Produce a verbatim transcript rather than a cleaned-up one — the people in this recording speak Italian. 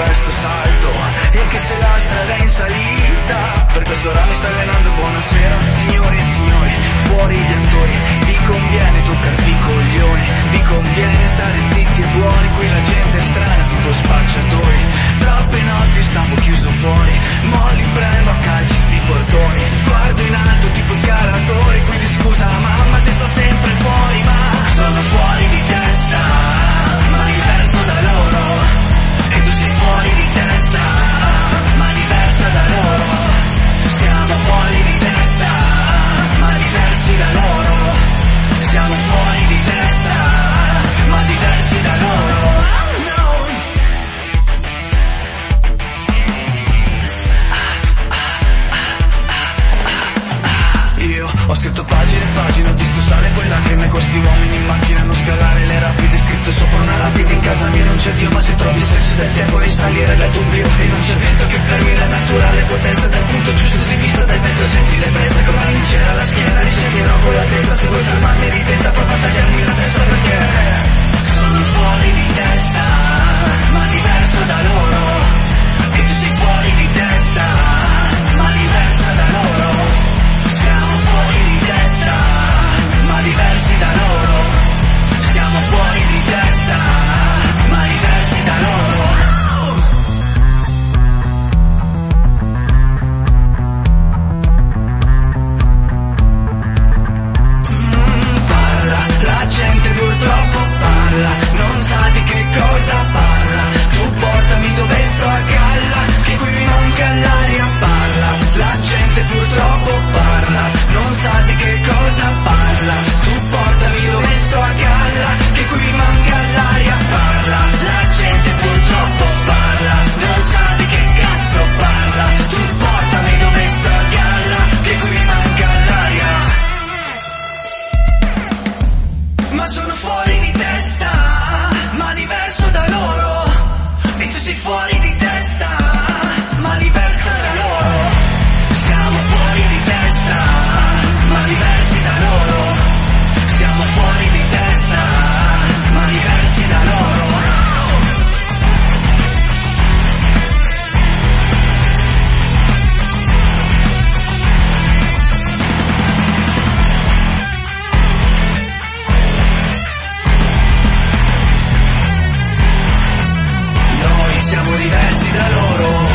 questo salto, e anche se la strada è in salita, per questo ora mi sta allenando. Buonasera signori e signori, fuori gli attori, vi conviene toccarvi i coglioni, vi conviene stare zitti e buoni, qui la gente è strana tipo spacciatori. Troppe notti stavo chiuso fuori, mo li prendo a calci sti portoni, sguardo in alto tipo scalatori, quindi scusa mamma se sto sempre fuori, ma sono fuori di testa, ma diverso da loro, e tu sei fuori di testa, ma diversa da loro. Siamo fuori di testa, ma diversi da loro. Siamo fuori di testa, ma diversi da loro. Io ho scritto pagine e pagine, ho visto sale poi lacrime, questi uomini in macchina non scalare le rapide, scritto sopra una lapide. In casa mia non c'è Dio, ma se trovi il senso del tempo risalire dall'oblio, e non c'è vento che fermi la naturale potenza del punto giusto di vista del vento. Senti l'ebbrezza come una lincera alla schiena, ricercherò con la testa, se vuoi fermarmi ritenta, prova a tagliarmi la testa, perché sono fuori di testa, ma diverso da loro, e tu sei fuori di testa, ma diversa da loro. Siamo fuori di testa, ma diversi da loro. Siamo fuori di testa, ma diversi da loro. Mm, parla, la gente purtroppo parla, non sa di che cosa parla. Tu portami dove sto a galla, che qui mi manca l'aria. Parla, la gente purtroppo parla, non sa di che cosa parla. Tu portami dove sto a galla, che qui mi manca l'aria. Parla, la gente purtroppo parla, non sa di che cazzo parla. Tu portami dove sto a galla, che qui mi manca l'aria. Ma sono fuori di testa, ma diverso da loro, e tu sei fuori di testa, ma diversa da loro. Siamo fuori di testa, ma diversi da loro. Siamo fuori di testa, ma diversi da loro. Noi siamo diversi da loro.